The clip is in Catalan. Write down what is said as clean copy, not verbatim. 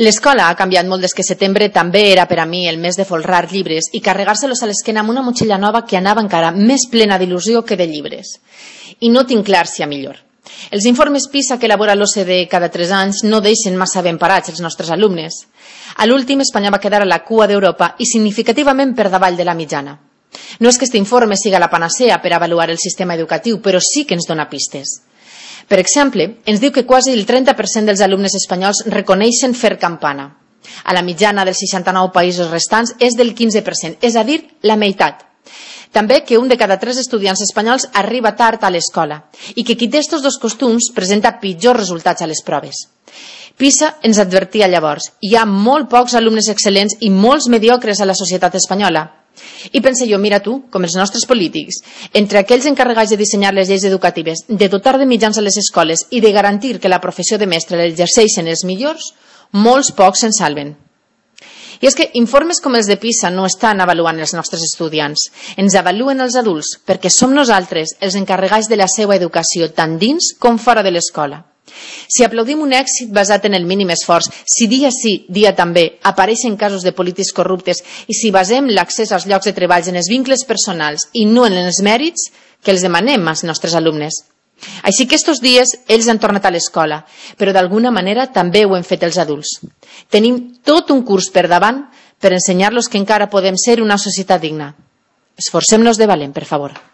L'escola ha canviat molt des que setembre també era per a mi el mes de folrar llibres i carregar-se-los a l'esquena amb una motxilla nova que anava encara més plena d'il·lusió que de llibres. I no tinc clar si a millor. Els informes PISA que elabora l'OCDE cada 3 anys no deixen massa ben parats els nostres alumnes. A l'últim, Espanya va quedar a la cua d'Europa i significativament per davall de la mitjana. No és que aquest informe siga la panacea per avaluar el sistema educatiu, però sí que ens dona pistes. Per exemple, ens diu que quasi el 30% dels alumnes espanyols reconeixen fer campana. A la mitjana dels 69 països restants és del 15%, és a dir, la meitat. També que un de cada 3 estudiants espanyols arriba tard a l'escola i que qui té aquests dos costums presenta pitjors resultats a les proves. PISA ens advertia llavors, hi ha molt pocs alumnes excel·lents i molts mediocres a la societat espanyola. I pense jo, mira tu, com els nostres polítics, entre aquells encarregats de dissenyar les lleis educatives, de dotar de mitjans a les escoles i de garantir que la professió de mestre l'exerceixen els millors, molts pocs se'n salven. I és que informes com els de PISA no estan avaluant els nostres estudiants, ens avaluen els adults, perquè som nosaltres els encarregats de la seva educació, tant dins com fora de l'escola. Si aplaudim un èxit basat en el mínim esforç, si dia sí, dia també, apareixen casos de polítics corruptes i si basem l'accés als llocs de treball en els vincles personals i no en els mèrits que els demanem als nostres alumnes. Així que estos dies ells han tornat a l'escola, però d'alguna manera també ho hem fet els adults. Tenim tot un curs per davant per ensenyar-los que encara podem ser una societat digna. Esforcem-nos de valent, per favor.